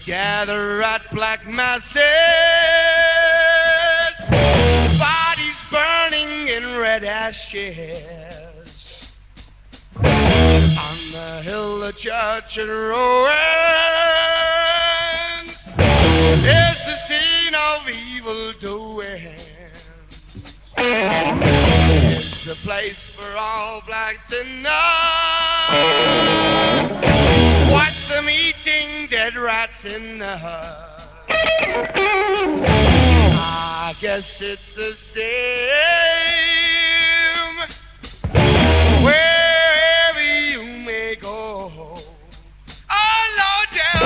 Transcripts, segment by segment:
gather at black masses, bodies burning in red ashes. On the hill, the church and ruins is the scene of evil doing. It's the place for all blacks to know. Watch them eating dead rats in the hut. I guess it's the same wherever you may go. Oh, Lord,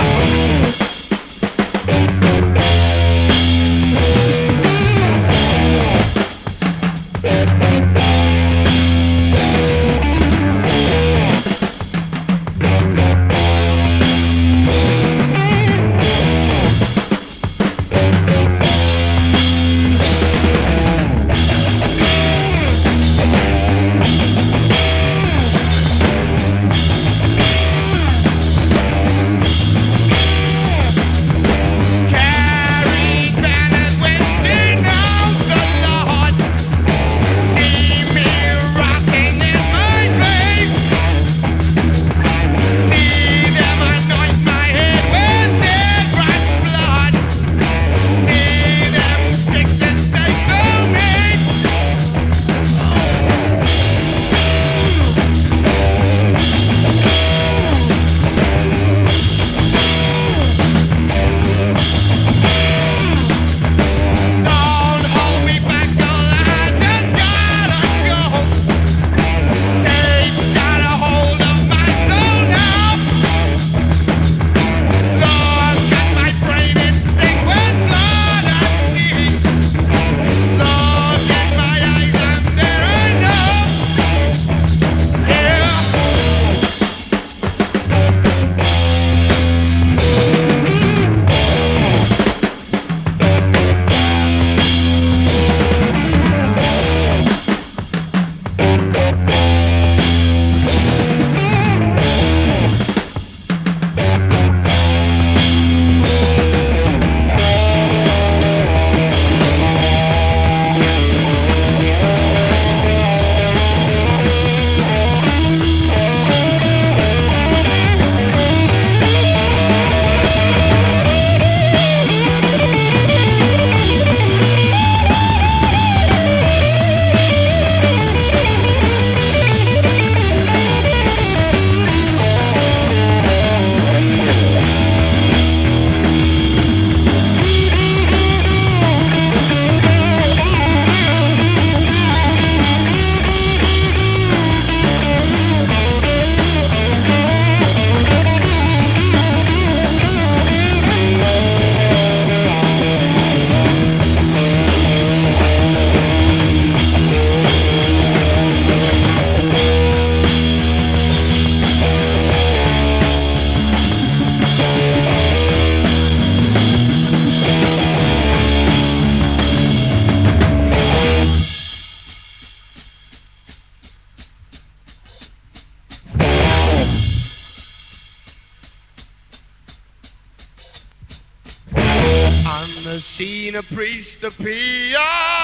on the scene a priest appears,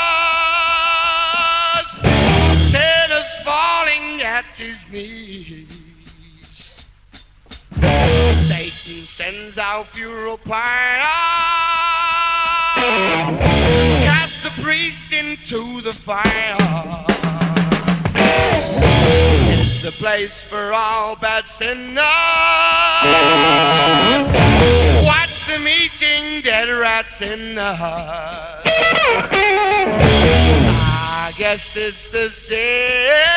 sinners falling at his knees. Satan sends out funeral pyre, cast the priest into the fire. It's the place for all bad sinners. Watch them eating dead rats in the hut. I guess it's the same